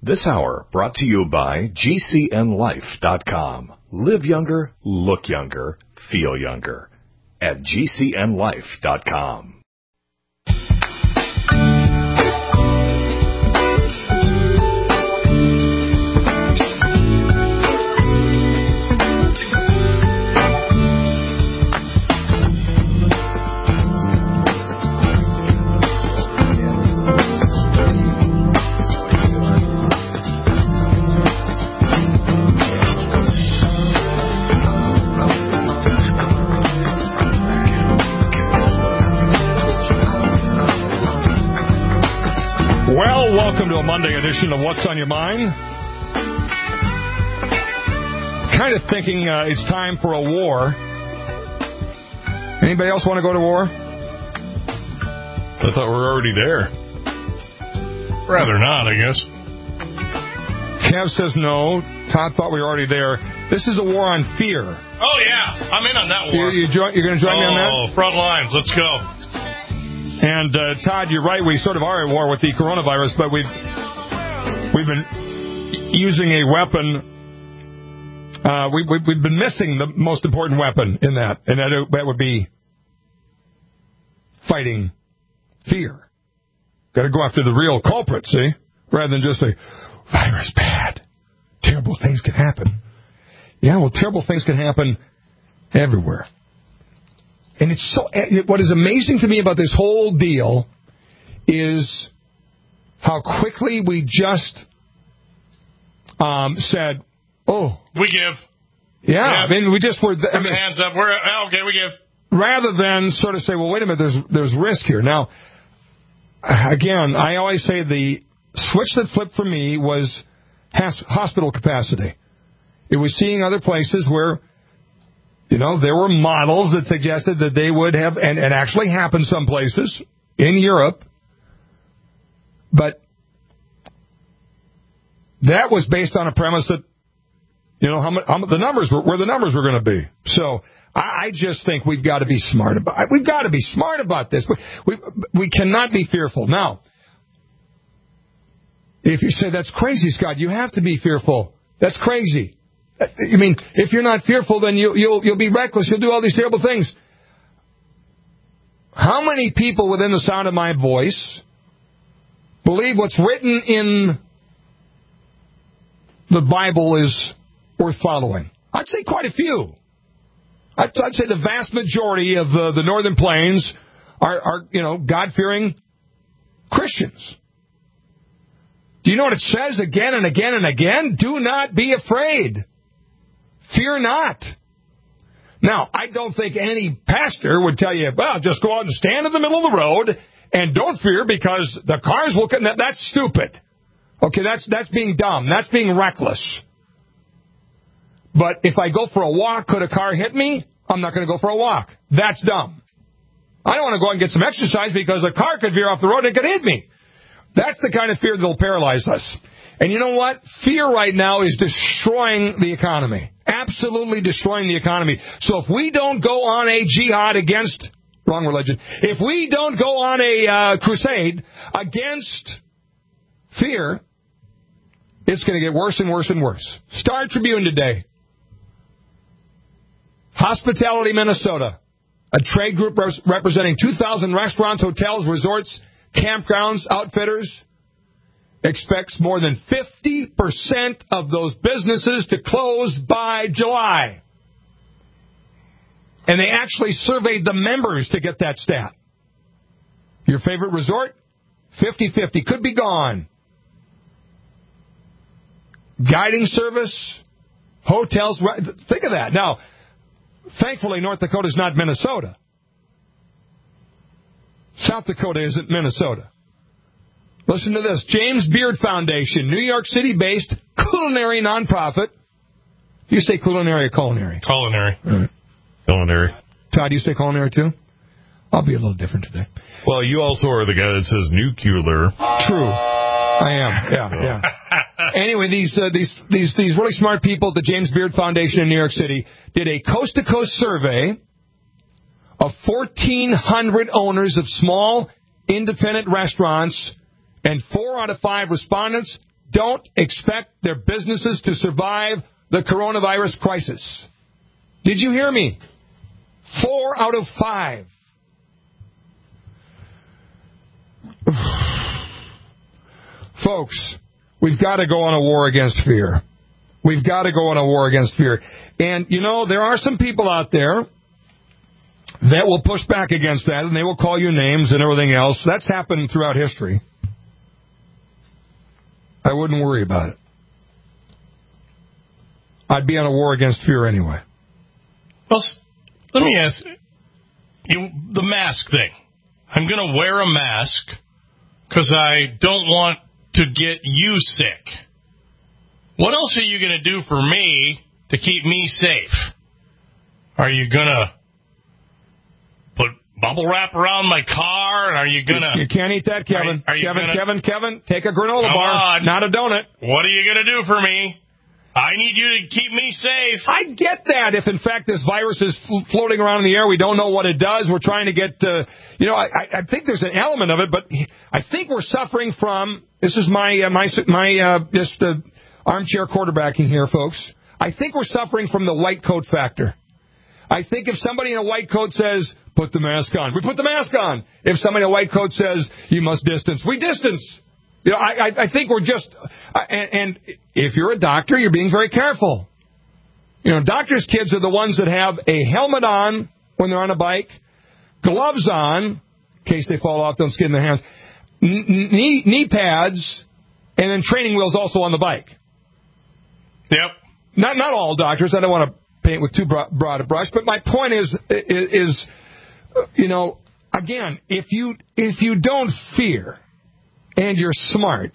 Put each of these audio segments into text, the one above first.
This hour brought to you by GCNLife.com. Live younger, look younger, feel younger. At GCNLife.com. Welcome to a Monday edition of What's on Your Mind. Kind of thinking it's time for a war. Anybody else want to go to war? I thought we were already there. Rather not, I guess. Kev says no. Todd thought we were already there. This is a war on fear. Oh, yeah. I'm in on that war. You're going to join me on that? Oh, front lines. Let's go. And, Todd, you're right. We sort of are at war with the coronavirus, but we've been using a weapon. We've been missing the most important weapon in that, and that would be fighting fear. Got to go after the real culprit, see? Rather than just say, virus bad. Terrible things can happen. Yeah, well, terrible things can happen everywhere. And it's so. What is amazing to me about this whole deal is how quickly we just said, "Oh, we give." Yeah, I mean, we just were. Hands up. We're okay. We give. Rather than sort of say, "Well, wait a minute. There's risk here." Now, again, I always say the switch that flipped for me was hospital capacity. It was seeing other places where, you know, there were models that suggested that they would have, and actually happened some places in Europe, but that was based on a premise that, you know, the numbers were where the numbers were going to be. So I just think we've got to be smart about it. We've got to be smart about this. We cannot be fearful. Now, if you say that's crazy, Scott, you have to be fearful. That's crazy. I mean, if you're not fearful, then you'll be reckless. You'll do all these terrible things. How many people within the sound of my voice believe what's written in the Bible is worth following? I'd say quite a few. I'd say the vast majority of the Northern Plains are God-fearing Christians. Do you know what it says again and again and again? Do not be afraid. Fear not. Now, I don't think any pastor would tell you, well, just go out and stand in the middle of the road and don't fear because the cars will come. That's stupid. Okay, that's being dumb. That's being reckless. But if I go for a walk, could a car hit me? I'm not going to go for a walk. That's dumb. I don't want to go out and get some exercise because a car could veer off the road and it could hit me. That's the kind of fear that will paralyze us. And you know what? Fear right now is destroying the economy. Absolutely destroying the economy. So if we don't go on a jihad against, wrong religion, if we don't go on a crusade against fear, it's going to get worse and worse and worse. Star Tribune today. Hospitality Minnesota, a trade group representing 2,000 restaurants, hotels, resorts, campgrounds, outfitters, expects more than 50% of those businesses to close by July. And they actually surveyed the members to get that stat. Your favorite resort? 50-50. Could be gone. Guiding service, hotels. Think of that. Now, thankfully, North Dakota is not Minnesota. South Dakota isn't Minnesota. Listen to this. James Beard Foundation, New York City-based culinary nonprofit. Do you say culinary or culinary? Culinary. Right. Culinary. Todd, do you say culinary too? I'll be a little different today. Well, you also are the guy that says nuclear. True. I am. Yeah. Anyway, these really smart people at the James Beard Foundation in New York City did a coast-to-coast survey of 1,400 owners of small, independent restaurants, and 4 out of 5 respondents don't expect their businesses to survive the coronavirus crisis. Did you hear me? 4 out of 5. Folks, we've got to go on a war against fear. We've got to go on a war against fear. And, there are some people out there that will push back against that, and they will call you names and everything else. That's happened throughout history. I wouldn't worry about it. I'd be on a war against fear anyway. Well, let me ask you, the mask thing. I'm going to wear a mask because I don't want to get you sick. What else are you going to do for me to keep me safe? Are you going to put bubble wrap around my car? Are you going to... You can't eat that, Kevin. Kevin, take a granola bar, not a donut. What are you going to do for me? I need you to keep me safe. I get that. If, in fact, this virus is floating around in the air, we don't know what it does. We're trying to get, I think there's an element of it, but I think we're suffering from, this is my armchair quarterbacking here, folks. I think we're suffering from the white coat factor. I think if somebody in a white coat says, put the mask on, we put the mask on. If somebody in a white coat says, you must distance, we distance. I think we're just, and if you're a doctor, you're being very careful. Doctors' kids are the ones that have a helmet on when they're on a bike, gloves on, in case they fall off, don't skid in their hands, knee pads, and then training wheels also on the bike. Yep. Not all doctors. I don't want to paint with too broad a brush, but my point is, again, if you don't fear and you're smart,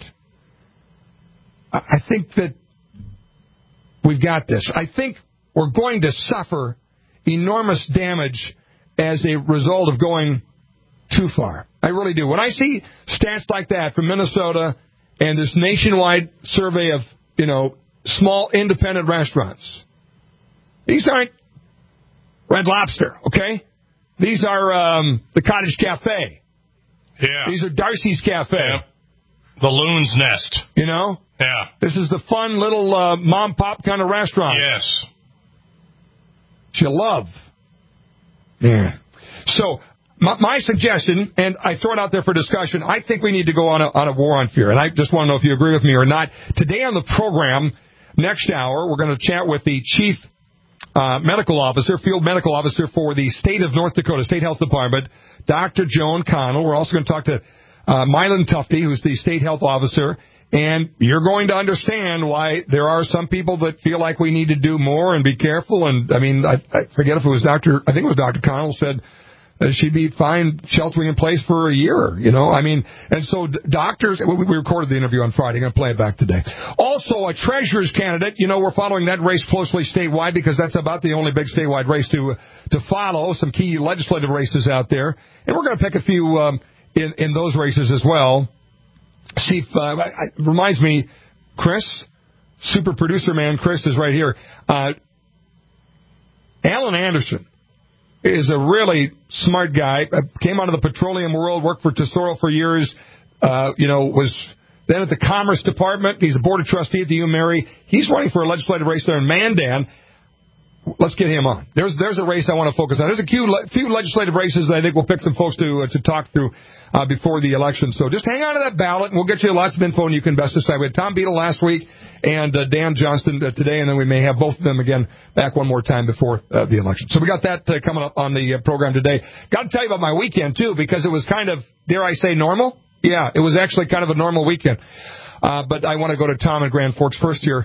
I think that we've got this. I think we're going to suffer enormous damage as a result of going too far. I really do. When I see stats like that from Minnesota and this nationwide survey of, small independent restaurants, these aren't Red Lobster, okay? These are the Cottage Cafe. Yeah. These are Darcy's Cafe. Yeah. The Loon's Nest. Yeah. This is the fun little mom-pop kind of restaurant. Yes. That you love. Yeah. So, my suggestion, and I throw it out there for discussion, I think we need to go on a war on fear. And I just want to know if you agree with me or not. Today on the program, next hour, we're going to chat with the chief medical officer, field medical officer for the state of North Dakota, State Health Department, Dr. Joan Connell. We're also going to talk to Mylan Tufte, who's the state health officer, and you're going to understand why there are some people that feel like we need to do more and be careful. And, I forget if it was Dr. Connell said she'd be fine sheltering in place for a year, And so doctors, we recorded the interview on Friday. I'm going to play it back today. Also, a treasurer's candidate. We're following that race closely statewide because that's about the only big statewide race to follow. Some key legislative races out there. And we're going to pick a few in those races as well. See if, it reminds me, Chris, super producer man, Chris is right here. Alan Anderson is a really smart guy. Came out of the petroleum world, worked for Tesoro for years, was then at the Commerce Department. He's a board of trustee at the UMary. He's running for a legislative race there in Mandan. Let's get him on. There's a race I want to focus on. There's a few legislative races that I think we'll pick some folks to talk through before the election. So just hang on to that ballot, and we'll get you lots of info, and you can best decide. We had Tom Beadle last week and Dan Johnston today, and then we may have both of them again back one more time before the election. So we got that coming up on the program today. Got to tell you about my weekend, too, because it was kind of, dare I say, normal? Yeah, it was actually kind of a normal weekend. But I want to go to Tom in Grand Forks first here.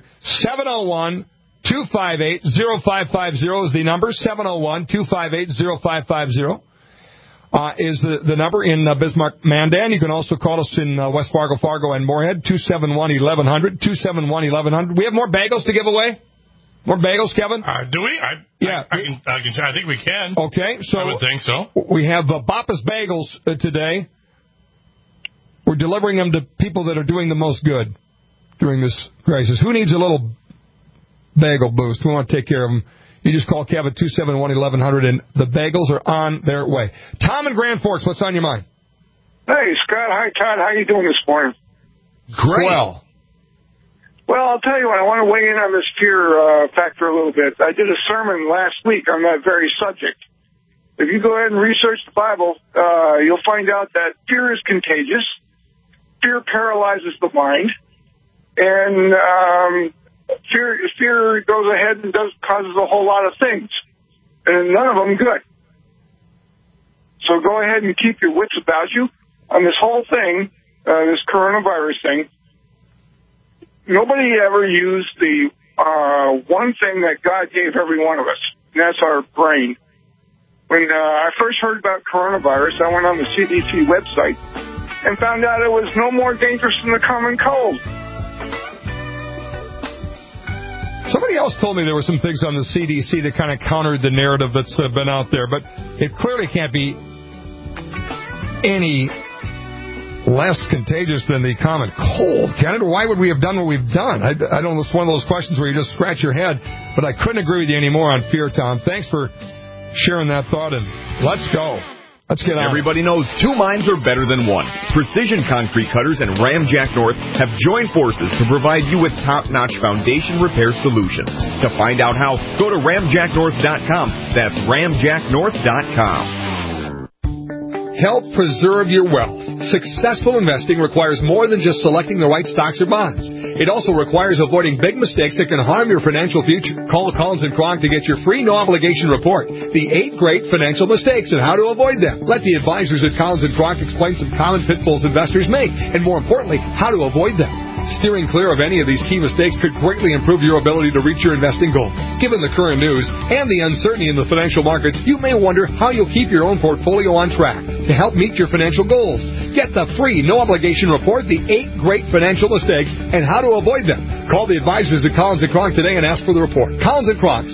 701-258-0550 is the number. 701-258-0550 is the number in Bismarck, Mandan. You can also call us in West Fargo, and Moorhead. 271-1100. 271-1100. We have more bagels to give away. More bagels, Kevin? Do we? I think we can. Okay, so I would think so. We have Bappa's Bagels today. We're delivering them to people that are doing the most good during this crisis. Who needs a little bagel boost? We want to take care of them. You just call Kevin 271-1100, and the bagels are on their way. Tom in Grand Forks, what's on your mind? Hey, Scott. Hi, Todd. How you doing this morning? Great. Well. Well, I'll tell you what, I want to weigh in on this fear factor a little bit. I did a sermon last week on that very subject. If you go ahead and research the Bible, you'll find out that fear is contagious. Fear paralyzes the mind. And fear goes ahead and causes a whole lot of things. And none of them good. So go ahead and keep your wits about you on this whole thing, this coronavirus thing. Nobody ever used the one thing that God gave every one of us, and that's our brain. When I first heard about coronavirus, I went on the CDC website and found out it was no more dangerous than the common cold. Somebody else told me there were some things on the CDC that kind of countered the narrative that's been out there, but it clearly can't be any less contagious than the common cold, can it? Or why would we have done what we've done? I don't know. It's one of those questions where you just scratch your head, but I couldn't agree with you anymore on fear, Tom. Thanks for sharing that thought, and let's go. Let's get on. Everybody knows two minds are better than one. Precision Concrete Cutters and Ramjack North have joined forces to provide you with top-notch foundation repair solutions. To find out how, go to ramjacknorth.com. That's ramjacknorth.com. Help preserve your wealth. Successful investing requires more than just selecting the right stocks or bonds. It also requires avoiding big mistakes that can harm your financial future. Call Collins & Kronk to get your free no-obligation report, The 8 Great Financial Mistakes and How to Avoid Them. Let the advisors at Collins & Kronk explain some common pitfalls investors make, and more importantly, how to avoid them. Steering clear of any of these key mistakes could greatly improve your ability to reach your investing goals. Given the current news and the uncertainty in the financial markets, you may wonder how you'll keep your own portfolio on track to help meet your financial goals. Get the free, no-obligation report, The 8 Great Financial Mistakes and How to Avoid Them. Call the advisors at Collins & Kronk today and ask for the report. Collins & Kronk,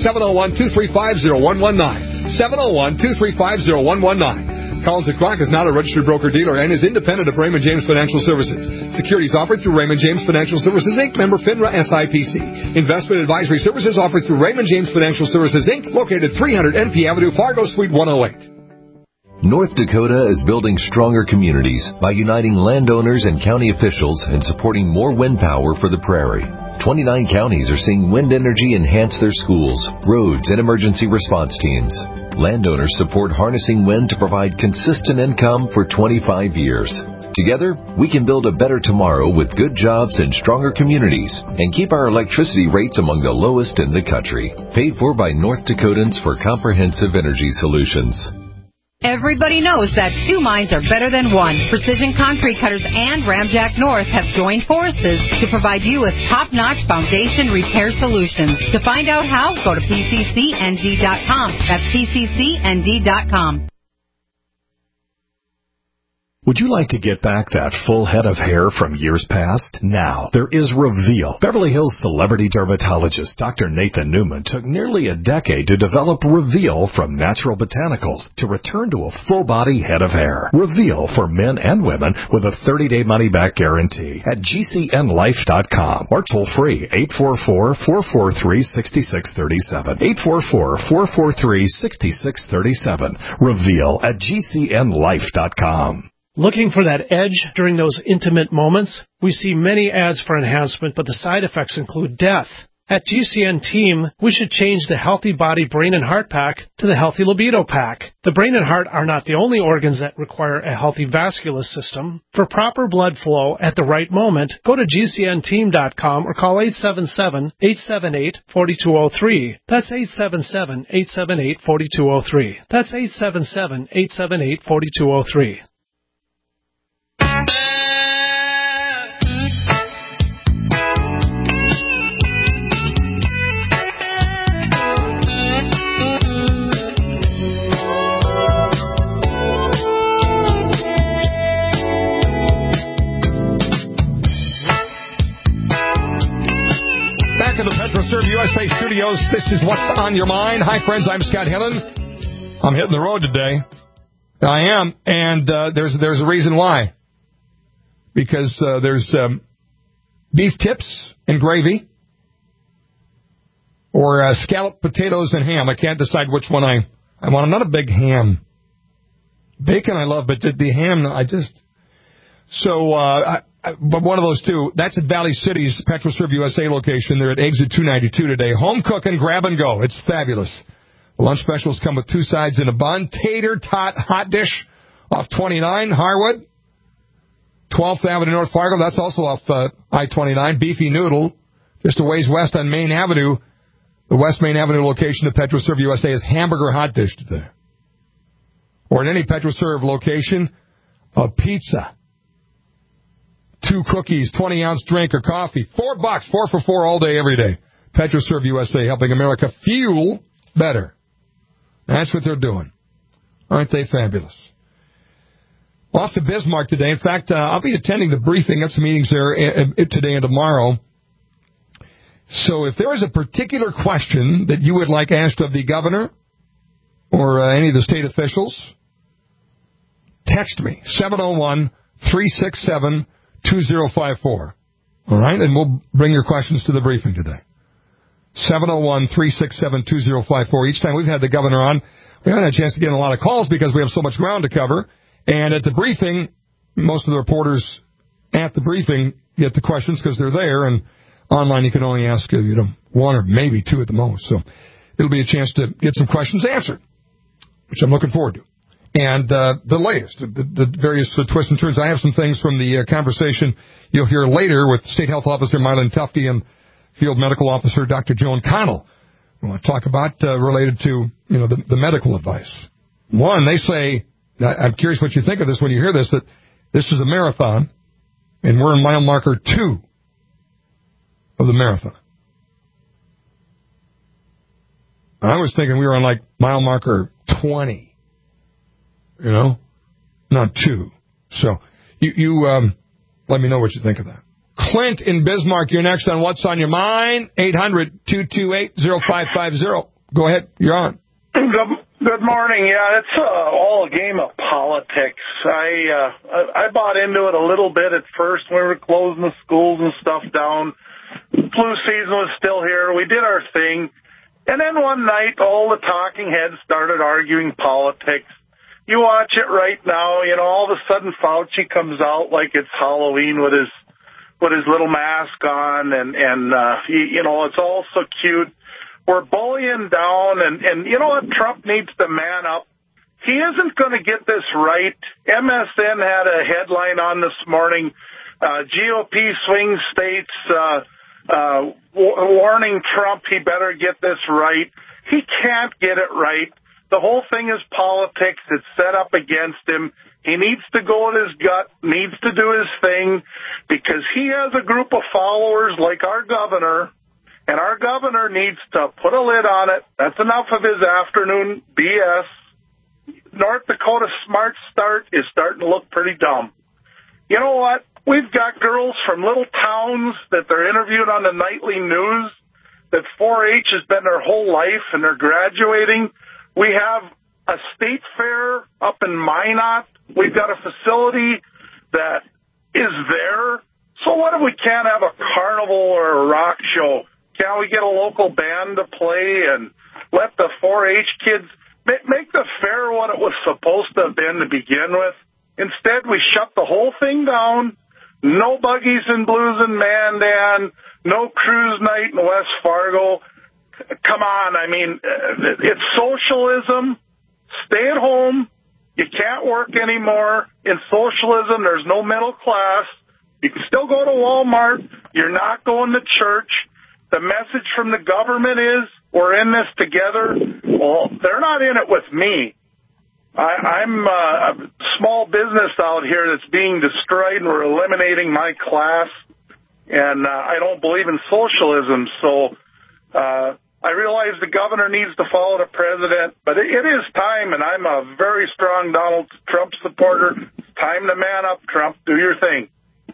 701-235-0119. 701-235-0119. Collins & Kronk is not a registered broker-dealer and is independent of Raymond James Financial Services. Securities offered through Raymond James Financial Services, Inc., member FINRA SIPC. Investment advisory services offered through Raymond James Financial Services, Inc., located 300 NP Avenue, Fargo, Suite 108. North Dakota is building stronger communities by uniting landowners and county officials and supporting more wind power for the prairie. 29 counties are seeing wind energy enhance their schools, roads, and emergency response teams. Landowners support harnessing wind to provide consistent income for 25 years. Together, we can build a better tomorrow with good jobs and stronger communities and keep our electricity rates among the lowest in the country. Paid for by North Dakotans for Comprehensive Energy Solutions. Everybody knows that two minds are better than one. Precision Concrete Cutters and Ramjack North have joined forces to provide you with top-notch foundation repair solutions. To find out how, go to PCCND.com. That's PCCND.com. Would you like to get back that full head of hair from years past? Now, there is Reveal. Beverly Hills celebrity dermatologist Dr. Nathan Newman took nearly a decade to develop Reveal from natural botanicals to return to a full-body head of hair. Reveal for men and women with a 30-day money-back guarantee at GCNlife.com or toll-free 844-443-6637. 844-443-6637. Reveal at GCNlife.com. Looking for that edge during those intimate moments? We see many ads for enhancement, but the side effects include death. At GCN Team, we should change the Healthy Body, Brain, and Heart Pack to the Healthy Libido Pack. The brain and heart are not the only organs that require a healthy vascular system. For proper blood flow at the right moment, go to GCNteam.com or call 877-878-4203. That's 877-878-4203. That's 877-878-4203. Back in the PetroServe USA studios, this is What's on Your Mind. Hi, friends, I'm Scott Hillen. I'm hitting the road today. I am, and there's a reason why. Because there's beef tips and gravy, or scalloped potatoes and ham. I can't decide which one I want. I'm not a big ham. Bacon I love, but the ham, So, but one of those two, that's at Valley City's PetroServe USA location. They're at exit 292 today. Home cooking, grab and go. It's fabulous. The lunch specials come with 2 sides and a bun. Tater tot hot dish off 29 Harwood. 12th Avenue, North Fargo. That's also off I-29. Beefy noodle, just a ways west on Main Avenue. The West Main Avenue location of PetroServe USA is hamburger hot dish today. Or at any PetroServe location, a pizza, 2 cookies, 20-ounce drink or coffee. $4, 4 for $4 all day, every day. PetroServe USA, helping America fuel better. That's what they're doing. Aren't they fabulous? Off to Bismarck today. In fact, I'll be attending the briefing. Got some meetings there today and tomorrow. So if there is a particular question that you would like asked of the governor or any of the state officials, text me, 701-367-2054. All right? And we'll bring your questions to the briefing today. 701-367-2054. Each time we've had the governor on, we haven't had a chance to get in a lot of calls because we have so much ground to cover. And at the briefing, most of the reporters at the briefing get the questions because they're there, and online you can only ask 1 or maybe 2 at the most. So it'll be a chance to get some questions answered, which I'm looking forward to. And the latest, the various twists and turns. I have some things from the conversation you'll hear later with State Health Officer Marlon Tufte and Field Medical Officer Dr. Joan Connell. I want to talk about related to the medical advice. One, they say, I'm curious what you think of this when you hear this, that this is a marathon, and we're in mile marker 2 of the marathon. I was thinking we were on like mile marker 20, not 2. So you let me know what you think of that. Clint in Bismarck, you're next on What's on Your Mind, 800-228-0550. Go ahead, you're on. Good morning. Yeah, it's all a game of politics. I bought into it a little bit at first when we were closing the schools and stuff down. Flu season was still here. We did our thing. And then one night, all the talking heads started arguing politics. You watch it right now, all of a sudden Fauci comes out like it's Halloween with his little mask on, and it's all so cute. We're bullying down, and you know what? Trump needs to man up. He isn't going to get this right. MSN had a headline on this morning, GOP swing states warning Trump he better get this right. He can't get it right. The whole thing is politics. It's set up against him. He needs to go with his gut, needs to do his thing, because he has a group of followers like our governor, and our governor needs to put a lid on it. That's enough of his afternoon BS. North Dakota Smart Start is starting to look pretty dumb. You know what? We've got girls from little towns that they're interviewed on the nightly news that 4-H has been their whole life, and they're graduating. We have a state fair up in Minot. We've got a facility that is there. So what if we can't have a carnival or a rock show? Can't we get a local band to play and let the 4-H kids make the fair what it was supposed to have been to begin with? Instead, we shut the whole thing down. No buggies and blues in Mandan. No cruise night in West Fargo. Come on, I mean, it's socialism. Stay at home. You can't work anymore. In socialism, there's no middle class. You can still go to Walmart. You're not going to church. The message from the government is, we're in this together. Well, they're not in it with me. I'm a small business out here that's being destroyed, and we're eliminating my class. And I don't believe in socialism. So I realize the governor needs to follow the president, but it is time, and I'm a very strong Donald Trump supporter. It's time to man up, Trump. Do your thing.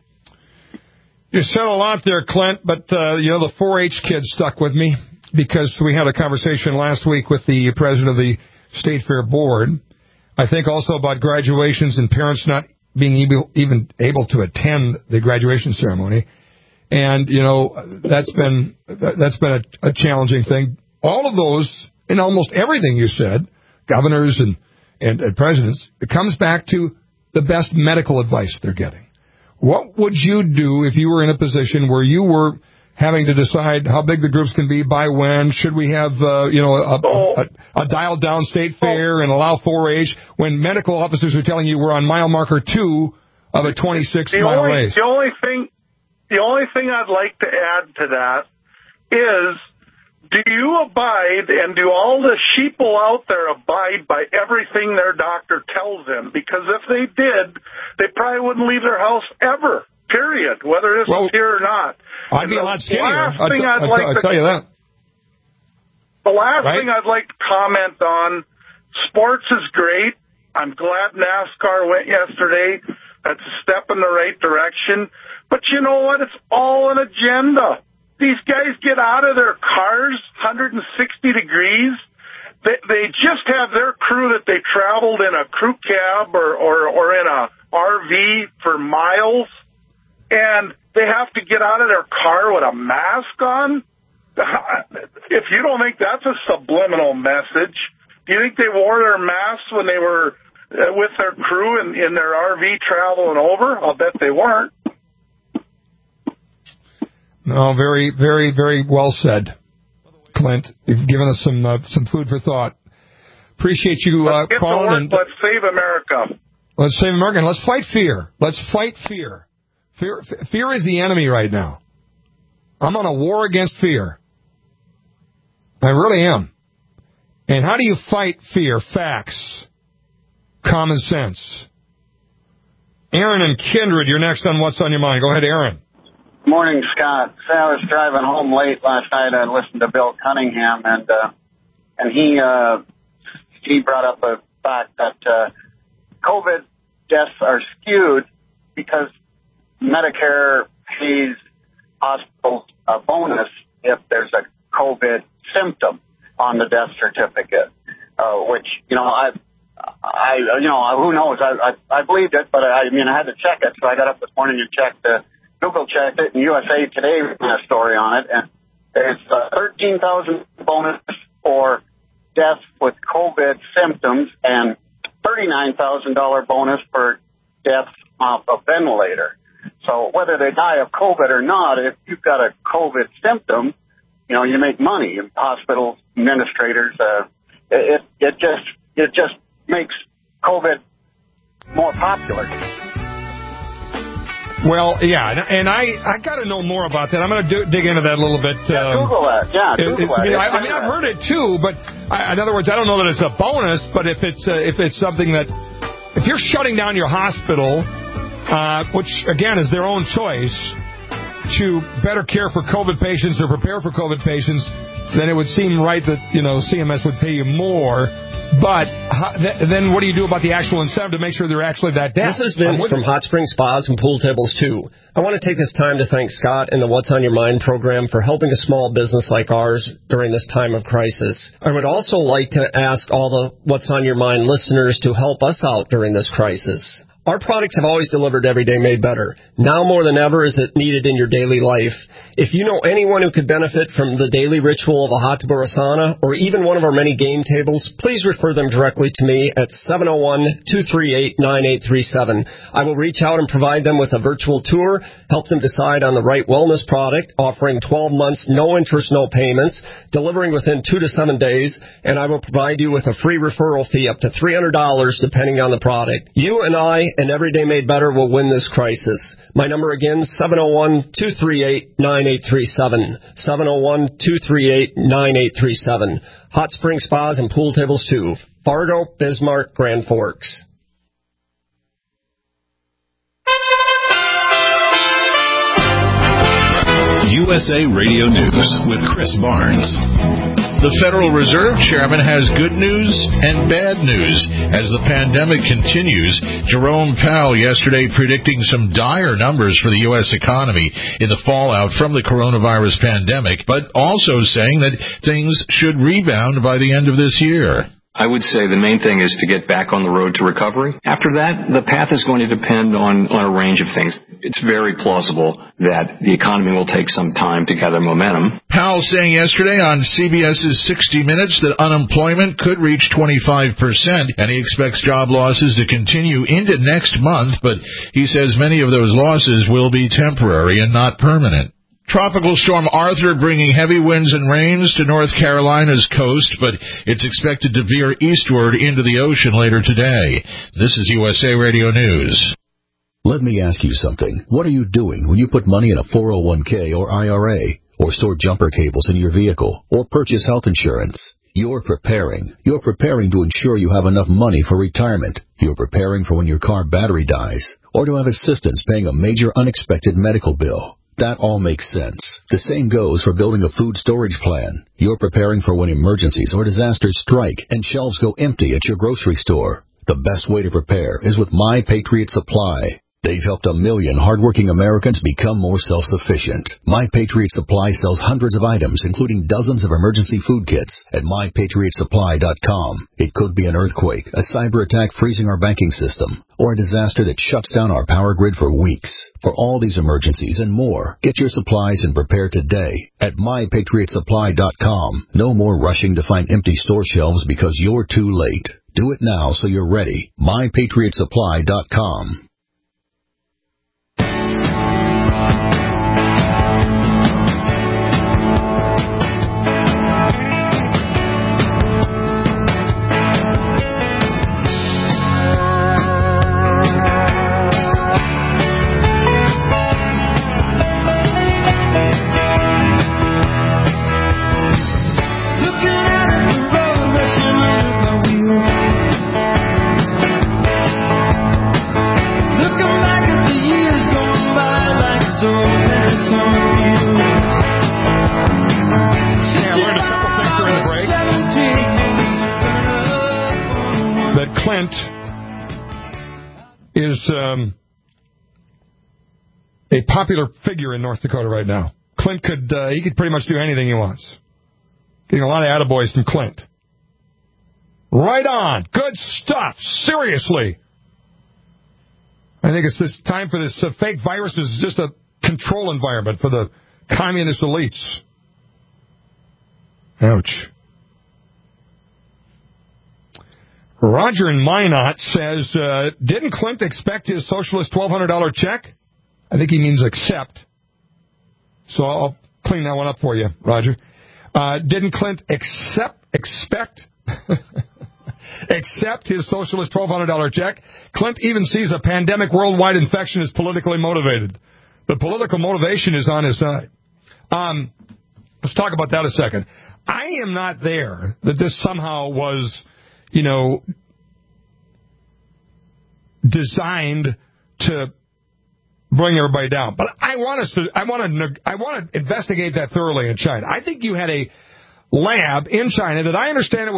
You said a lot there, Clint, but, the 4-H kids stuck with me because we had a conversation last week with the president of the State Fair Board. I think also about graduations and parents not being even able to attend the graduation ceremony. And, that's been a challenging thing. All of those, and almost everything you said, governors and presidents, it comes back to the best medical advice they're getting. What would you do if you were in a position where you were having to decide how big the groups can be by when? Should we have, a dialed-down state fair and allow 4-H when medical officers are telling you we're on mile marker 2 of a 26-mile race? The only thing I'd like to add to that is, do you abide and do all the sheeple out there abide by everything their doctor tells them? Because if they did, they probably wouldn't leave their house ever, period, whether this is here or not. I'd be a lot skinnier. I'll tell you that. The last thing I'd like to comment on, sports is great. I'm glad NASCAR went yesterday. That's a step in the right direction. But you know what? It's all an agenda. These guys get out of their cars, 160 degrees. They just have their crew that they traveled in a crew cab or in a RV for miles, and they have to get out of their car with a mask on. If you don't think that's a subliminal message, do you think they wore their masks when they were with their crew in their RV traveling over? I'll bet they weren't. No, very, very, very well said, Clint. You've given us some food for thought. Appreciate you calling. Let's save America. Let's save America. And let's fight fear. Let's fight fear. Fear is the enemy right now. I'm on a war against fear. I really am. And how do you fight fear? Facts. Common sense. Aaron and Kindred, you're next on What's on Your Mind. Go ahead, Aaron. Morning, Scott. So I was driving home late last night. I listened to Bill Cunningham, and he brought up a fact that COVID deaths are skewed because Medicare pays hospitals a bonus if there's a COVID symptom on the death certificate, which, who knows? I believed it, but I had to check it. So I got up this morning and Google checked it, and USA Today ran a story on it, and there's $13,000 bonus for deaths with COVID symptoms and $39,000 bonus for deaths off a ventilator. So whether they die of COVID or not, if you've got a COVID symptom, you make money. Hospital administrators, it just makes COVID more popular. Well, yeah, and I got to know more about that. I'm going to dig into that a little bit. Google that. Yeah, Google that. I've heard it too, but in other words, I don't know that it's a bonus. But if it's something that, if you're shutting down your hospital, which again is their own choice, to better care for COVID patients or prepare for COVID patients, then it would seem right that CMS would pay you more. But then what do you do about the actual incentive to make sure they're actually that death? This is Vince from Hot Spring Spas and Pool Tables 2. I want to take this time to thank Scott and the What's on Your Mind program for helping a small business like ours during this time of crisis. I would also like to ask all the What's on Your Mind listeners to help us out during this crisis. Our products have always delivered Every Day Made Better. Now more than ever is it needed in your daily life. If you know anyone who could benefit from the daily ritual of a hot tub or a sauna, or even one of our many game tables, please refer them directly to me at 701-238-9837. I will reach out and provide them with a virtual tour, help them decide on the right wellness product, offering 12 months, no interest, no payments, delivering within 2 to 7 days, and I will provide you with a free referral fee up to $300 depending on the product. You and I and Every Day Made Better will win this crisis. My number again, 701-238-9837. 701-238-9837. Hot Spring Spas and Pool Tables 2. Fargo, Bismarck, Grand Forks. USA Radio News with Chris Barnes. The Federal Reserve Chairman has good news and bad news as the pandemic continues. Jerome Powell yesterday predicting some dire numbers for the U.S. economy in the fallout from the coronavirus pandemic, but also saying that things should rebound by the end of this year. I would say the main thing is to get back on the road to recovery. After that, the path is going to depend on a range of things. It's very plausible that the economy will take some time to gather momentum. Powell saying yesterday on CBS's 60 Minutes that unemployment could reach 25%, and he expects job losses to continue into next month, but he says many of those losses will be temporary and not permanent. Tropical storm Arthur bringing heavy winds and rains to North Carolina's coast, but it's expected to veer eastward into the ocean later today. This is USA Radio News. Let me ask you something. What are you doing when you put money in a 401k or IRA, or store jumper cables in your vehicle, or purchase health insurance? You're preparing. You're preparing to ensure you have enough money for retirement. You're preparing for when your car battery dies, or to have assistance paying a major unexpected medical bill. That all makes sense. The same goes for building a food storage plan. You're preparing for when emergencies or disasters strike and shelves go empty at your grocery store. The best way to prepare is with My Patriot Supply. They've helped 1 million hardworking Americans become more self-sufficient. My Patriot Supply sells hundreds of items, including dozens of emergency food kits at MyPatriotSupply.com. It could be an earthquake, a cyber attack freezing our banking system, or a disaster that shuts down our power grid for weeks. For all these emergencies and more, get your supplies and prepare today at MyPatriotSupply.com. No more rushing to find empty store shelves because you're too late. Do it now so you're ready. MyPatriotSupply.com. Clint is a popular figure in North Dakota right now. Clint could pretty much do anything he wants. Getting a lot of attaboys from Clint. Right on. Good stuff. Seriously. I think it's this time for this fake virus is just a control environment for the communist elites. Ouch. Roger in Minot says, didn't Clint expect his socialist $1,200 check? I think he means accept. So I'll clean that one up for you, Roger. Didn't Clint accept his socialist $1,200 check? Clint even sees a pandemic worldwide infection as politically motivated. The political motivation is on his side. Let's talk about that a second. I am not there that this somehow was, designed to bring everybody down. But I want to investigate that thoroughly in China. I think you had a lab in China that I understand it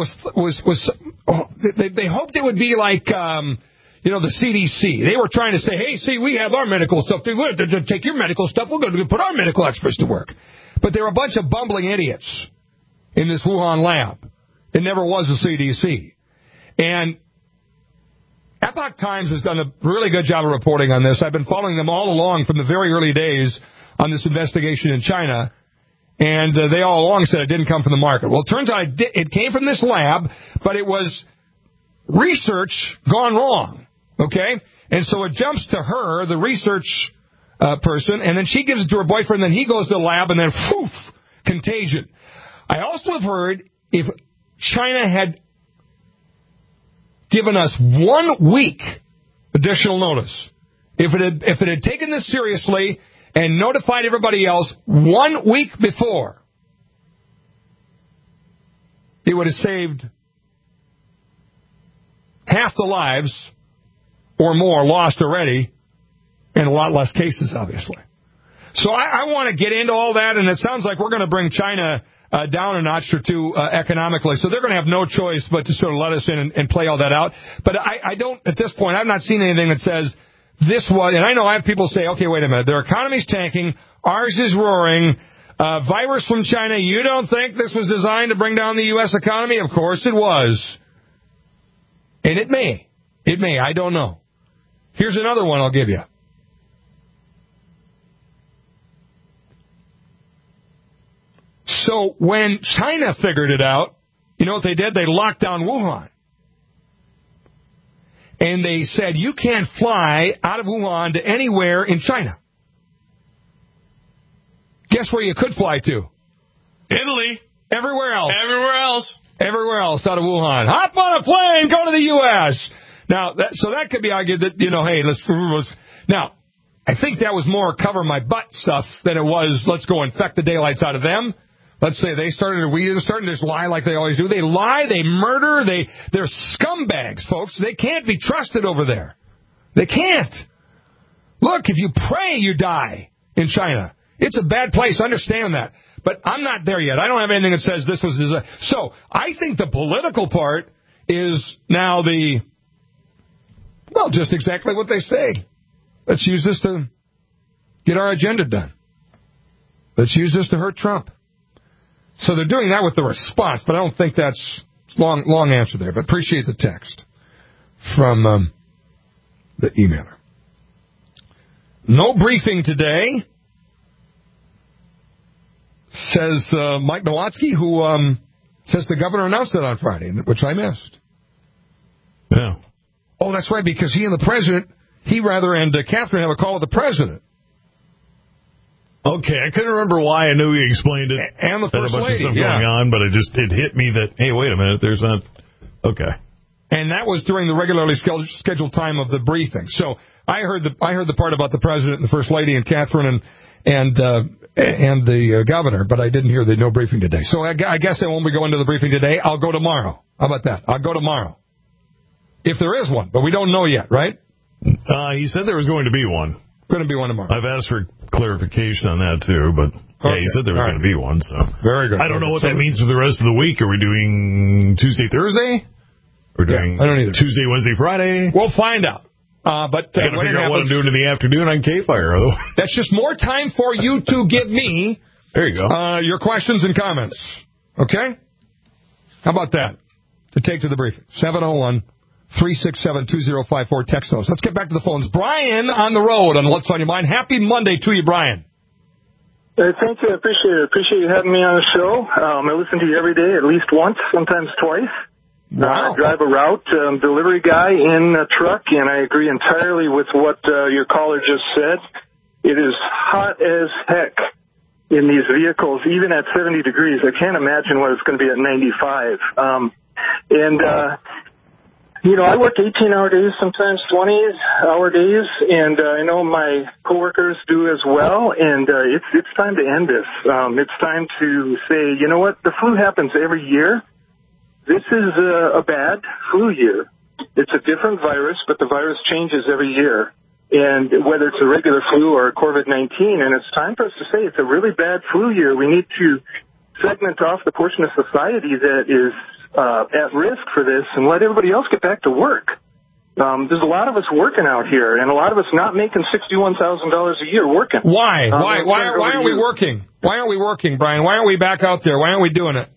they hoped it would be like, the CDC. They were trying to say, hey, see, we have our medical stuff. We're going to take your medical stuff. We're going to put our medical experts to work. But they were a bunch of bumbling idiots in this Wuhan lab. It never was a CDC. And Epoch Times has done a really good job of reporting on this. I've been following them all along from the very early days on this investigation in China. And they all along said it didn't come from the market. Well, it turns out it came from this lab, but it was research gone wrong. Okay? And so it jumps to her, the research person, and then she gives it to her boyfriend, then he goes to the lab, and then, contagion. I also have heard if China had given us 1 week additional notice, if it had taken this seriously and notified everybody else 1 week before, it would have saved half the lives or more lost already, and a lot less cases, obviously. So I want to get into all that, and it sounds like we're going to bring China down a notch or two economically. So they're going to have no choice but to sort of let us in and play all that out. But I don't, at this point, I've not seen anything that says this was, and I know I have people say, okay, wait a minute, their economy's tanking, ours is roaring, virus from China, you don't think this was designed to bring down the U.S. economy? Of course it was. And it may. I don't know. Here's another one I'll give you. So when China figured it out, you know what they did? They locked down Wuhan. And they said, you can't fly out of Wuhan to anywhere in China. Guess where you could fly to? Italy. Everywhere else. Everywhere else out of Wuhan. Hop on a plane, go to the U.S. Now, that could be argued that, hey, let's... Now, I think that was more cover my butt stuff than it was let's go infect the daylights out of them. Let's say they started or we started to just lie like they always do. They lie, they murder, they're scumbags, folks. They can't be trusted over there. They can't. Look, if you pray, you die in China. It's a bad place. Understand that. But I'm not there yet. I don't have anything that says this was... So I think the political part is now just exactly what they say. Let's use this to get our agenda done. Let's use this to hurt Trump. So they're doing that with the response, but I don't think that's long answer there. But appreciate the text from the emailer. No briefing today, says Mike Nowatzki, who says the governor announced it on Friday, which I missed. Yeah. Oh, that's right, because he and the president, and Catherine have a call with the president. Okay, I couldn't remember why. I knew he explained it. And the first lady, going on, but it hit me that, hey, wait a minute, there's not... Okay. And that was during the regularly scheduled time of the briefing. So I heard the part about the president and the first lady and Catherine and the governor, but I didn't hear the no briefing today. So I guess I won't be going to the briefing today. I'll go tomorrow. How about that? I'll go tomorrow. If there is one, but we don't know yet, right? He said there was going to be one. Going to be one tomorrow. I've asked for clarification on that, too, but he said there was going to be one. So very good. I don't know what that means for the rest of the week. Are we doing Tuesday, Thursday? We're doing I don't either. Tuesday, Wednesday, Friday? We'll find out. But I got to figure out what I'm doing in the afternoon on K-Fire. That's just more time for you to give me there you go. Your questions and comments. Okay? How about that? To take to the briefing. 701-367-2054. Text those. Let's get back to the phones. Brian on the road on What's on Your Mind. Happy Monday to you, Brian. Thank you. I appreciate it. Appreciate you having me on the show. I listen to you every day, at least once, sometimes twice. Wow. I drive a route, delivery guy in a truck, and I agree entirely with what your caller just said. It is hot as heck in these vehicles, even at 70 degrees. I can't imagine what it's going to be at 95. I work 18-hour days, sometimes 20-hour days, and I know my coworkers do as well, and it's time to end this. It's time to say, you know what, the flu happens every year. This is a bad flu year. It's a different virus, but the virus changes every year. And whether it's a regular flu or COVID-19, and it's time for us to say it's a really bad flu year. We need to segment off the portion of society that is at risk for this and let everybody else get back to work. There's a lot of us working out here, and a lot of us not making $61,000 a year working. Why? Why aren't we working? Why aren't we working, Brian? Why aren't we back out there? Why aren't we doing it?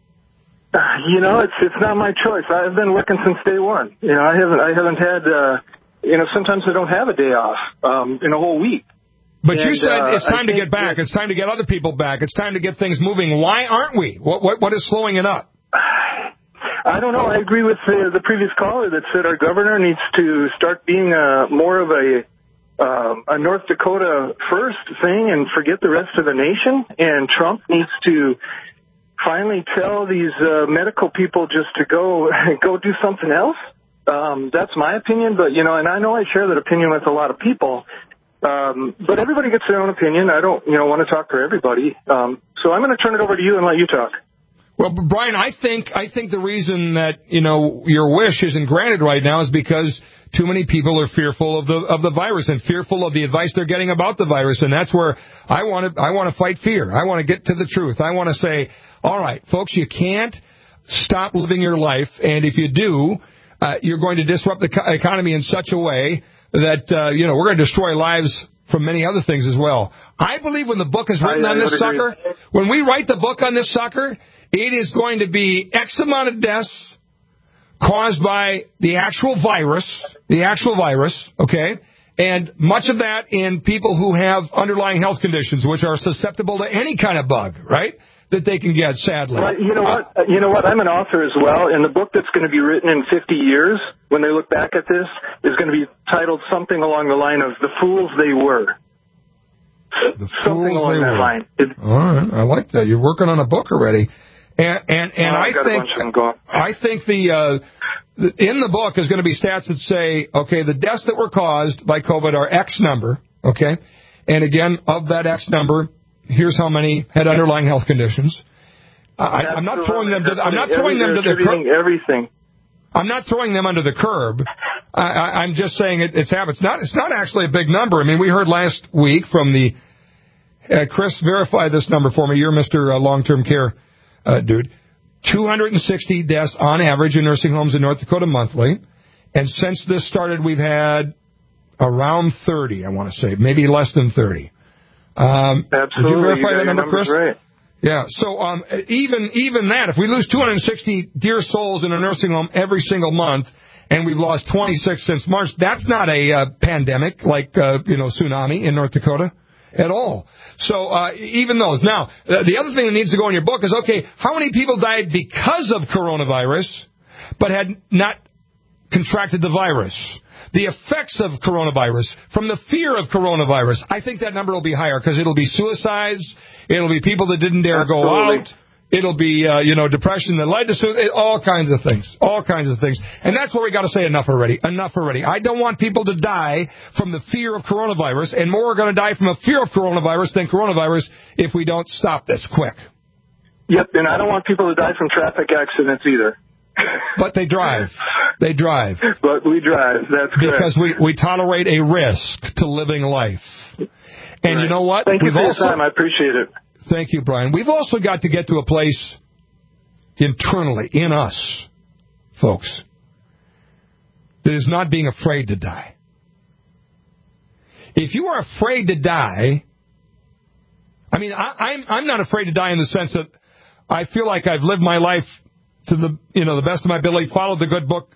It's not my choice. I've been working since day one. I haven't had, sometimes I don't have a day off, in a whole week. But you said it's time to get back. It's time to get other people back. It's time to get things moving. Why aren't we? What is slowing it up? I don't know. I agree with the previous caller that said our governor needs to start being more of a North Dakota first thing and forget the rest of the nation. And Trump needs to finally tell these medical people just to go do something else. That's my opinion, but and I know I share that opinion with a lot of people. But everybody gets their own opinion. I don't want to talk for everybody. So I'm going to turn it over to you and let you talk. Well, Brian, I think the reason that your wish isn't granted right now is because too many people are fearful of the virus and fearful of the advice they're getting about the virus, and that's where I want to fight fear. I want to get to the truth. I want to say, all right, folks, you can't stop living your life, and if you do, you're going to disrupt the economy in such a way that we're going to destroy lives from many other things as well. I believe when the book is written on this sucker, when we write the book on this sucker, it is going to be X amount of deaths, caused by the actual virus, okay? And much of that in people who have underlying health conditions, which are susceptible to any kind of bug, right? That they can get, sadly. Well, you know what? I'm an author as well, and the book that's going to be written in 50 years, when they look back at this, is going to be titled something along the line of "The Fools They Were." Something along that line. All right, I like that. You're working on a book already, and I think the in the book is going to be stats that say, okay, the deaths that were caused by COVID are X number, okay, and again, of that X number, here's how many had underlying health conditions. I'm not throwing them to the curb. Everything. I'm not throwing them under the curb. I'm just saying it's happened. It's not actually a big number. I mean, we heard last week from the Chris, verify this number for me. You're Mr. Long-Term Care dude. 260 deaths on average in nursing homes in North Dakota monthly. And since this started, we've had around 30, I want to say, maybe less than 30. Absolutely. Did you verify that number, Chris? Right. Yeah, so even that, if we lose 260 dear souls in a nursing home every single month, and we've lost 26 since March, that's not a pandemic like tsunami in North Dakota at all. So even those. Now, the other thing that needs to go in your book is, okay, how many people died because of coronavirus but had not contracted the virus? The effects of coronavirus, from the fear of coronavirus, I think that number will be higher because it'll be suicides, it'll be people that didn't dare go out, it'll be, depression that led to suicide, all kinds of things. And that's where we got to say enough already. I don't want people to die from the fear of coronavirus, and more are going to die from a fear of coronavirus than coronavirus if we don't stop this quick. Yep, and I don't want people to die from traffic accidents either. But they drive. But we drive, that's correct. Because we tolerate a risk to living life. And right. You know what? Thank you for your time. I appreciate it. Thank you, Brian. We've also got to get to a place internally, in us, folks, that is not being afraid to die. If you are afraid to die, I mean, I'm not afraid to die in the sense that I feel like I've lived my life to the best of my ability, followed the good book,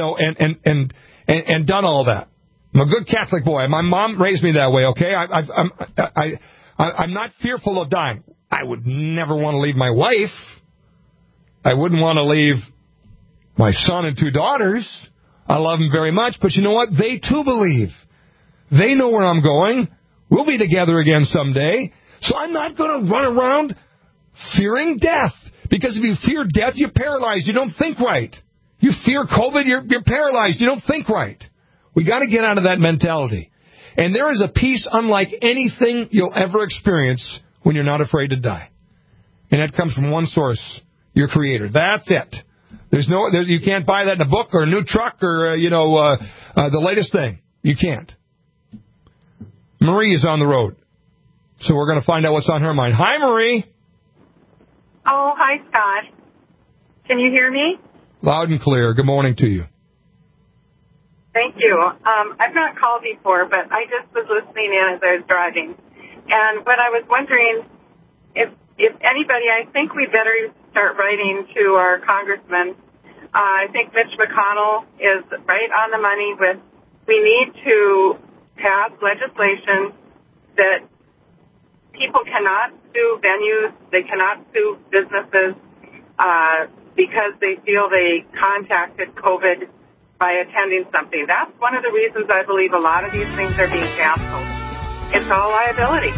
and done all that. I'm a good Catholic boy. My mom raised me that way. Okay, I'm not fearful of dying. I would never want to leave my wife. I wouldn't want to leave my son and 2 daughters. I love them very much, but you know what? They too believe. They know where I'm going. We'll be together again someday. So I'm not going to run around fearing death. Because if you fear death, you're paralyzed. You don't think right. You fear COVID, you're paralyzed. You don't think right. We got to get out of that mentality. And there is a peace unlike anything you'll ever experience when you're not afraid to die. And that comes from one source, your Creator. That's it. You can't buy that in a book or a new truck or, the latest thing. You can't. Marie is on the road. So we're going to find out what's on her mind. Hi, Marie. Oh, hi, Scott. Can you hear me? Loud and clear. Good morning to you. Thank you. I've not called before, but I just was listening in as I was driving. And what I was wondering, if anybody, I think we better start writing to our congressman. I think Mitch McConnell is right on the money with, we need to pass legislation that people cannot sue venues, they cannot sue businesses because they feel they contacted COVID by attending something. That's one of the reasons I believe a lot of these things are being canceled. It's all liability.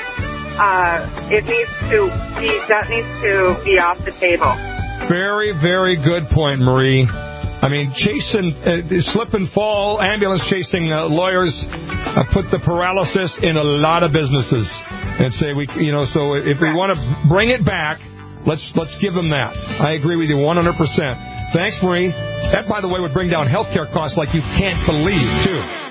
That needs to be off the table. Very, very good point, Marie. I mean, chasing, slip and fall, ambulance chasing lawyers put the paralysis in a lot of businesses. And say so if we want to bring it back, let's give them that. I agree with you 100%. Thanks, Marie. That, by the way, would bring down healthcare costs like you can't believe, too.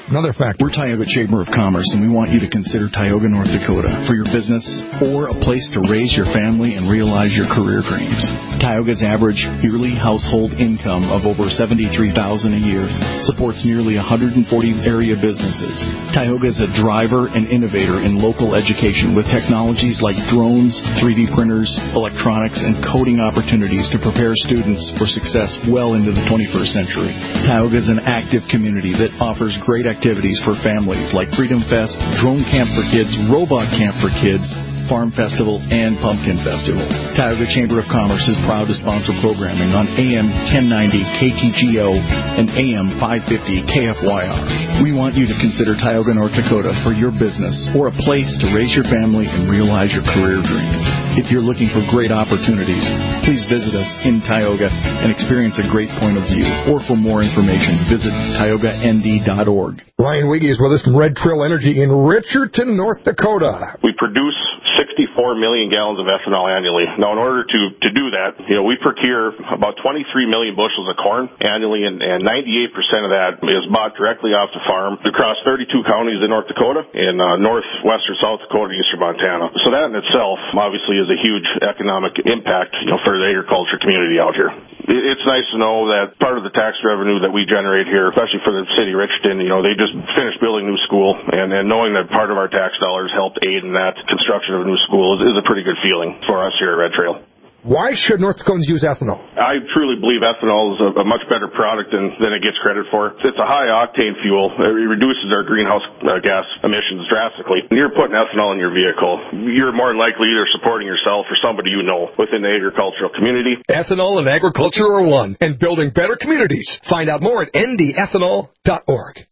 Another factor. We're Tioga Chamber of Commerce, and we want you to consider Tioga, North Dakota for your business or a place to raise your family and realize your career dreams. Tioga's average yearly household income of over $73,000 a year supports nearly 140 area businesses. Tioga is a driver and innovator in local education with technologies like drones, 3D printers, electronics, and coding opportunities to prepare students for success well into the 21st century. Tioga is an active community that offers great activities for families like Freedom Fest, Drone Camp for Kids, Robot Camp for Kids, Farm Festival, and Pumpkin Festival. Tioga Chamber of Commerce is proud to sponsor programming on AM 1090 KTGO and AM 550 KFYR. We want you to consider Tioga, North Dakota for your business or a place to raise your family and realize your career dreams. If you're looking for great opportunities, please visit us in Tioga and experience a great point of view. Or for more information, visit TiogaND.org. Ryan Wiggy is with us from Red Trail Energy in Richardson, North Dakota. We produce 64 million gallons of ethanol annually. Now, in order to do that, we procure about 23 million bushels of corn annually, and 98% of that is bought directly off the farm across 32 counties in North Dakota, in northwestern South Dakota, eastern Montana. So that in itself, obviously, is a huge economic impact, for the agriculture community out here. It's nice to know that part of the tax revenue that we generate here, especially for the city of Richardson, they just finished building a new school, and knowing that part of our tax dollars helped aid in that construction of a new school is a pretty good feeling for us here at Red Trail. Why should North Dakotans use ethanol? I truly believe ethanol is a much better product than it gets credit for. It's a high-octane fuel. It reduces our greenhouse gas emissions drastically. When you're putting ethanol in your vehicle, you're more than likely either supporting yourself or somebody you know within the agricultural community. Ethanol and agriculture are one, and building better communities. Find out more at ndethanol.org.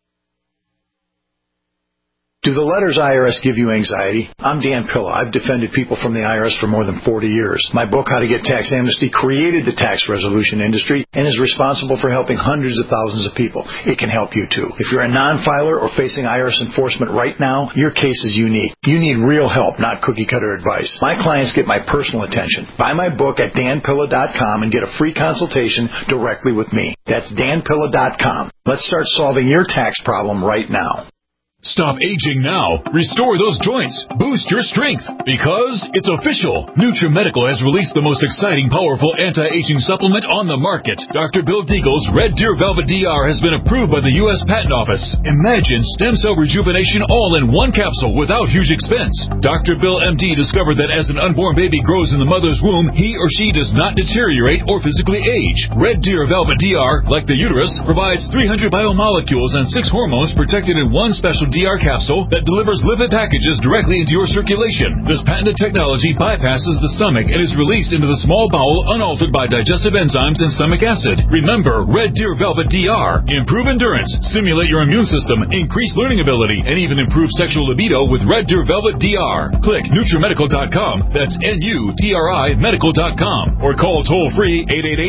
Do the letters IRS give you anxiety? I'm Dan Pilla. I've defended people from the IRS for more than 40 years. My book, How to Get Tax Amnesty, created the tax resolution industry and is responsible for helping hundreds of thousands of people. It can help you, too. If you're a non-filer or facing IRS enforcement right now, your case is unique. You need real help, not cookie-cutter advice. My clients get my personal attention. Buy my book at danpilla.com and get a free consultation directly with me. That's danpilla.com. Let's start solving your tax problem right now. Stop aging now. Restore those joints. Boost your strength. Because it's official. NutriMedical has released the most exciting, powerful anti-aging supplement on the market. Dr. Bill Deagle's Red Deer Velvet DR has been approved by the U.S. Patent Office. Imagine stem cell rejuvenation all in one capsule without huge expense. Dr. Bill MD discovered that as an unborn baby grows in the mother's womb, he or she does not deteriorate or physically age. Red Deer Velvet DR, like the uterus, provides 300 biomolecules and 6 hormones protected in one special DR capsule that delivers lipid packages directly into your circulation. This patented technology bypasses the stomach and is released into the small bowel unaltered by digestive enzymes and stomach acid. Remember, Red Deer Velvet DR. Improve endurance, stimulate your immune system, increase learning ability, and even improve sexual libido with Red Deer Velvet DR. Click NutriMedical.com. That's NUTRI Medical.com. Or call toll-free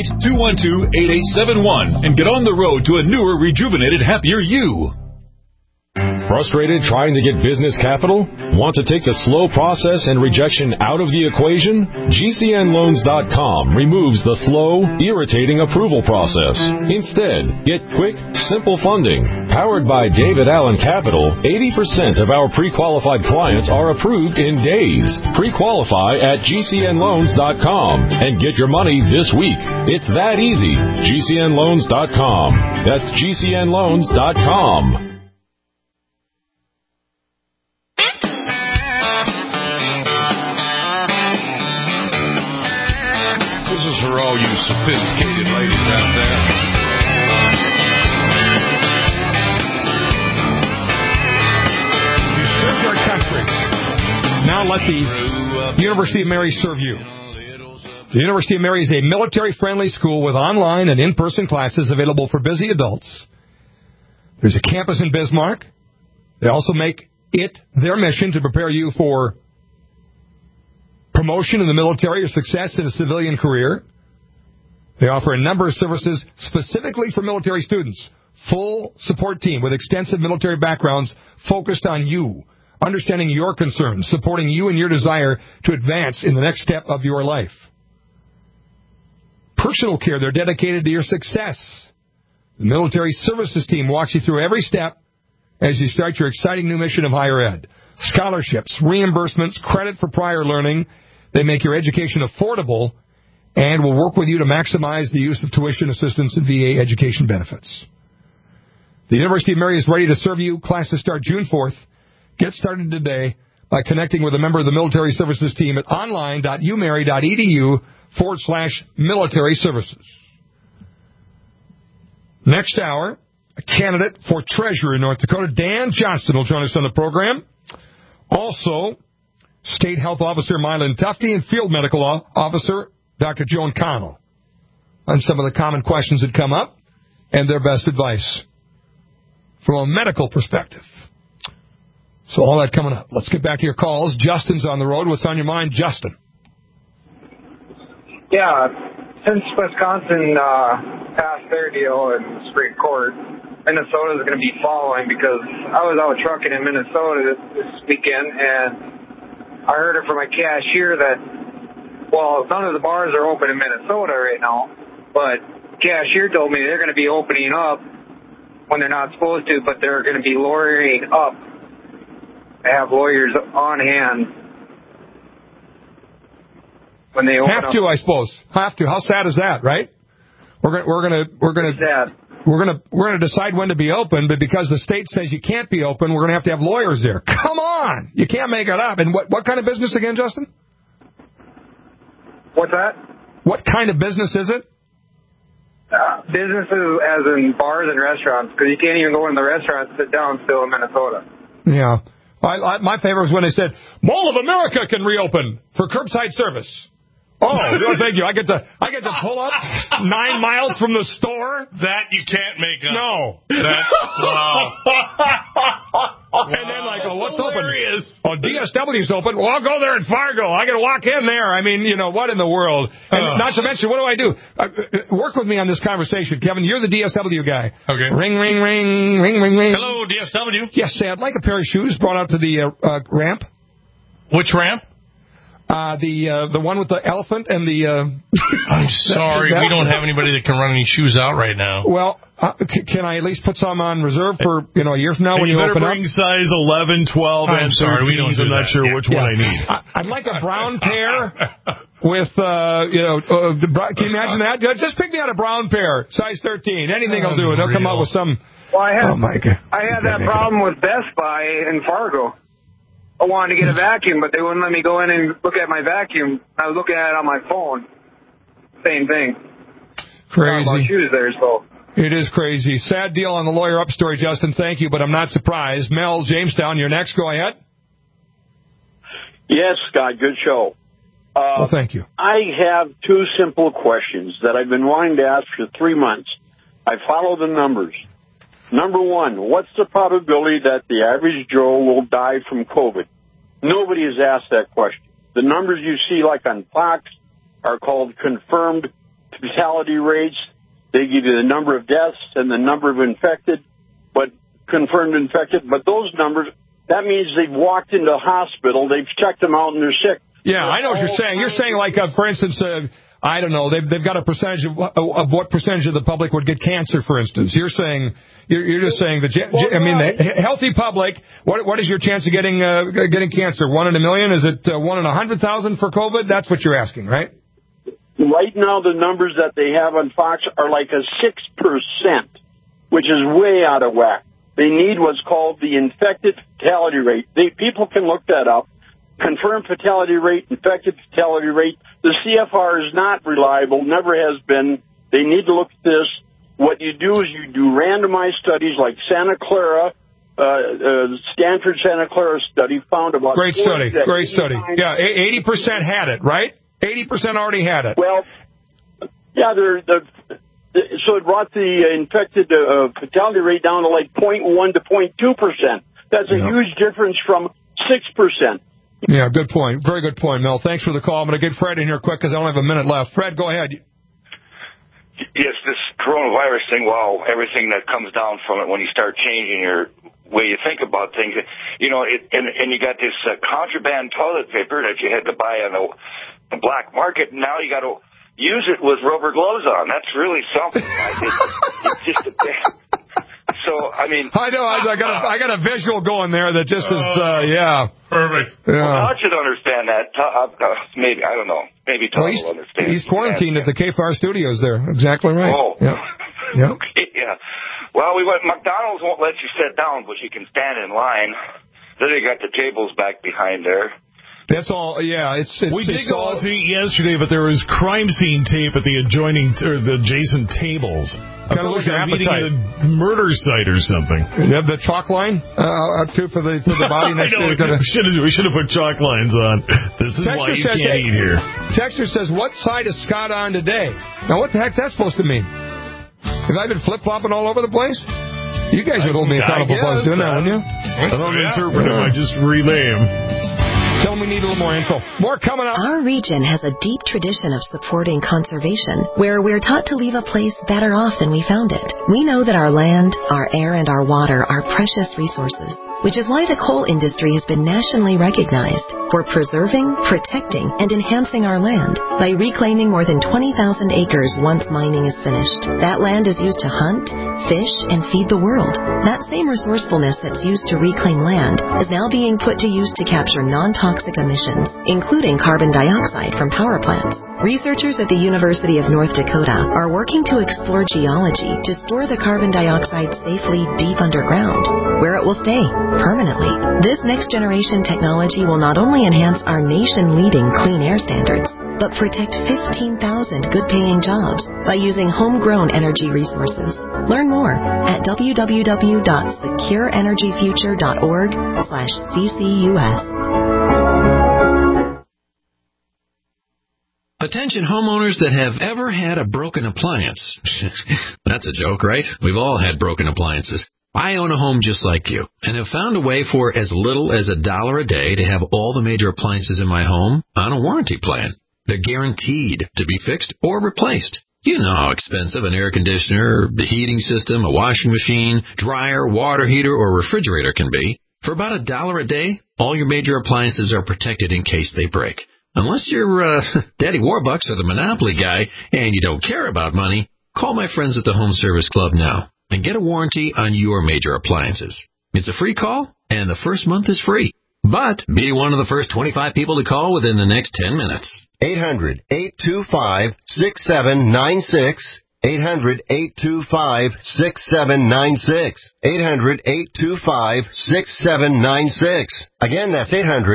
888-212-8871 and get on the road to a newer, rejuvenated, happier you. Frustrated trying to get business capital? Want to take the slow process and rejection out of the equation? GCNLoans.com removes the slow, irritating approval process. Instead, get quick, simple funding. Powered by David Allen Capital, 80% of our pre-qualified clients are approved in days. Pre-qualify at GCNLoans.com and get your money this week. It's that easy. GCNLoans.com. That's GCNLoans.com. For all you sophisticated ladies out there. You served our country. Now let the University of Mary serve you. The University of Mary is a military-friendly school with online and in-person classes available for busy adults. There's a campus in Bismarck. They also make it their mission to prepare you for promotion in the military or success in a civilian career. They offer a number of services specifically for military students. Full support team with extensive military backgrounds focused on you, understanding your concerns, supporting you in your desire to advance in the next step of your life. Personal care, they're dedicated to your success. The military services team walks you through every step as you start your exciting new mission of higher ed. Scholarships, reimbursements, credit for prior learning. They make your education affordable and will work with you to maximize the use of tuition assistance and VA education benefits. The University of Mary is ready to serve you. Classes start June 4th. Get started today by connecting with a member of the military services team at online.umary.edu/military services. Next hour, a candidate for treasurer in North Dakota, Dan Johnston, will join us on the program. Also, State Health Officer Mylan Tufte and Field Medical Officer Dr. Joan Connell on some of the common questions that come up and their best advice from a medical perspective. So all that coming up. Let's get back to your calls. Justin's on the road. What's on your mind, Justin? Yeah, since Wisconsin passed their deal in the Supreme Court, Minnesota is going to be following, because I was out trucking in Minnesota this weekend, and I heard it from a cashier that, well, none of the bars are open in Minnesota right now, but cashier told me they're going to be opening up when they're not supposed to, but they're going to be lawyering up. They have lawyers on hand when they open up. Have to, I suppose. Have to. How sad is that, right? We're gonna decide when to be open, but because the state says you can't be open, we're gonna have to have lawyers there. Come on, you can't make it up. And what kind of business again, Justin? What's that? What kind of business is it? Businesses as in bars and restaurants, because you can't even go in the restaurant and sit down still in Minnesota. Yeah. My favorite was when they said, Mall of America can reopen for curbside service. Oh, thank you. I get to pull up 9 miles from the store. That you can't make up. No. Wow. And then what's hilarious. Open? Oh, DSW's open. Well, I'll go there in Fargo. I got to walk in there. I mean, what in the world? And not to mention, what do I do? Work with me on this conversation, Kevin. You're the DSW guy. Okay. Ring, ring, ring, ring, ring, ring. Hello, DSW. Yes, I'd like a pair of shoes brought out to the ramp. Which ramp? The one with the elephant and the... I'm sorry, we don't have anybody that can run any shoes out right now. Well, can I at least put some on reserve for, a year from now when you open up? Bring size 11, 12, and 13. Sorry, we don't do I'm not sure which one I need. I'd like a brown pair with, can you imagine that? Just pick me out a brown pair, size 13. Anything will do it. They'll come out with some... Well, I had that problem with Best Buy in Fargo. I wanted to get a vacuum, but they wouldn't let me go in and look at my vacuum. I was looking at it on my phone. Same thing. Crazy. About shoes there, so. It is crazy. Sad deal on the lawyer up story, Justin. Thank you, but I'm not surprised. Mel, Jamestown, you're next. Go ahead. Yes, Scott, good show. Well, thank you. I have two simple questions that I've been wanting to ask for 3 months. I follow the numbers. Number one, what's the probability that the average Joe will die from COVID? Nobody has asked that question. The numbers you see, like on Fox, are called confirmed fatality rates. They give you the number of deaths and the number of infected, but confirmed infected. But those numbers, that means they've walked into a hospital, they've checked them out, and they're sick. Yeah, I know what you're saying. You're saying, for instance, I don't know, they've got a percentage of what percentage of the public would get cancer, for instance. You're saying, you're just saying the healthy public, what is your chance of getting cancer? 1 in a million? Is it 1 in 100,000 for COVID? That's what you're asking, right? Right now, the numbers that they have on Fox are like a 6%, which is way out of whack. They need what's called the infected fatality rate. People can look that up. Confirmed fatality rate, infected fatality rate. The CFR is not reliable, never has been. They need to look at this. What you do is you do randomized studies like Santa Clara, Stanford Santa Clara study found about... Great study. Yeah, 80% had it, right? 80% already had it. Well, yeah, so it brought the infected fatality rate down to like 0.1 to 0.2%. That's a huge difference from 6%. Yeah, good point. Very good point, Mel. Thanks for the call. I'm going to get Fred in here quick because I only have a minute left. Fred, go ahead. Yes, this coronavirus thing, everything that comes down from it when you start changing your way you think about things, and you got this contraband toilet paper that you had to buy on the black market, and now you got to use it with rubber gloves on. That's really something. It's just So, I mean... I know, I got a visual going there that just is, yeah. Perfect. Yeah. Well, Todd should understand that. Maybe, I don't know. Maybe Todd will understand. He's quarantined at the KFAR studios there. Exactly right. Oh. Yep. Yep. Okay, yeah. Well, McDonald's won't let you sit down, but you can stand in line. Then they got the tables back behind there. That's all, yeah. We did go out to eat yesterday, but there was crime scene tape at the adjacent tables. Kind of looks like I was eating at a murder site or something. You have the chalk line out too for the body next to We should have put chalk lines on. This is why you can't eat here. Texter says, what side is Scott on today? Now, what the heck's that supposed to mean? Have I been flip-flopping all over the place? You guys would hold me accountable for us doing that, wouldn't you? I don't interpret him. I just relay him. Tell them we need a little more info. More coming up. Our region has a deep tradition of supporting conservation, where we're taught to leave a place better off than we found it. We know that our land, our air, and our water are precious resources, which is why the coal industry has been nationally recognized for preserving, protecting, and enhancing our land by reclaiming more than 20,000 acres once mining is finished. That land is used to hunt, fish, and feed the world. That same resourcefulness that's used to reclaim land is now being put to use to capture non-toxic emissions, including carbon dioxide from power plants. Researchers at the University of North Dakota are working to explore geology to store the carbon dioxide safely deep underground, where it will stay permanently. This next-generation technology will not only enhance our nation-leading clean air standards, but protect 15,000 good-paying jobs by using homegrown energy resources. Learn more at www.secureenergyfuture.org/CCUS. Attention homeowners that have ever had a broken appliance. That's a joke, right? We've all had broken appliances. I own a home just like you and have found a way for as little as $1 a day to have all the major appliances in my home on a warranty plan. They're guaranteed to be fixed or replaced. You know how expensive an air conditioner, the heating system, a washing machine, dryer, water heater, or refrigerator can be. For about $1 a day, all your major appliances are protected in case they break. Unless you're Daddy Warbucks or the Monopoly guy and you don't care about money, call my friends at the Home Service Club now and get a warranty on your major appliances. It's a free call, and the first month is free. But be one of the first 25 people to call within the next 10 minutes. 800-825-6796. 800-825-6796. 800-825-6796. Again, that's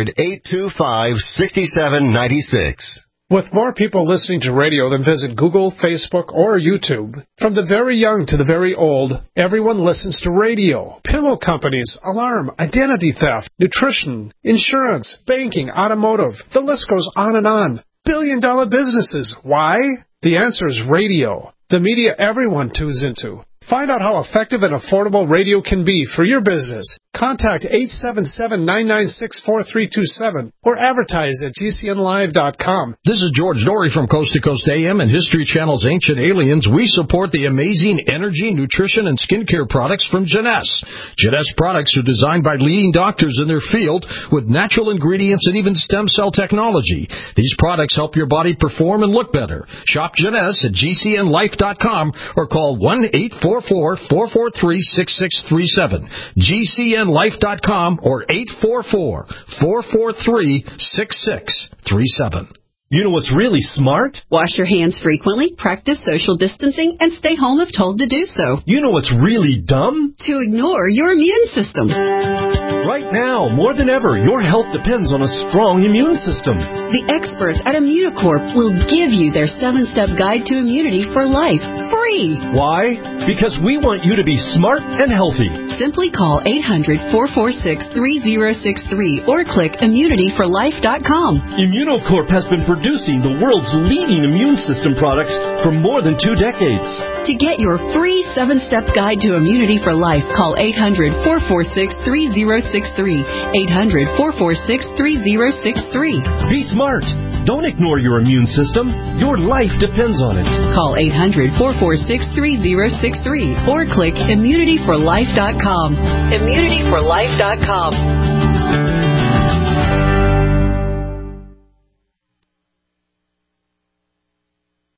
800-825-6796. With more people listening to radio than visit Google, Facebook, or YouTube, from the very young to the very old, everyone listens to radio. Pillow companies, alarm, identity theft, nutrition, insurance, banking, automotive. The list goes on and on. Billion-dollar businesses. Why? The answer is radio. The media everyone tunes into. Find out how effective and affordable radio can be for your business. Contact 877-996-4327 or advertise at GCNlive.com. This is George Dory from Coast to Coast AM and History Channel's Ancient Aliens. We support the amazing energy, nutrition, and skincare products from Jeunesse. Jeunesse products are designed by leading doctors in their field with natural ingredients and even stem cell technology. These products help your body perform and look better. Shop Jeunesse at GCNlife.com or call 1-844-443-6637. GCNlife.com or 844-443-6637. You know what's really smart? Wash your hands frequently, practice social distancing, and stay home if told to do so. You know what's really dumb? To ignore your immune system. Right now, more than ever, your health depends on a strong immune system. The experts at Immunocorp will give you their 7-step guide to immunity for life, free. Why? Because we want you to be smart and healthy. Simply call 800-446-3063 or click immunityforlife.com. Immunocorp has been producing the world's leading immune system products for more than 2 decades. To get your free 7-step guide to immunity for life, call 800-446-3063. 800-446-3063. Be smart. Don't ignore your immune system. Your life depends on it. Call 800-446-3063 or click immunityforlife.com. Immunityforlife.com.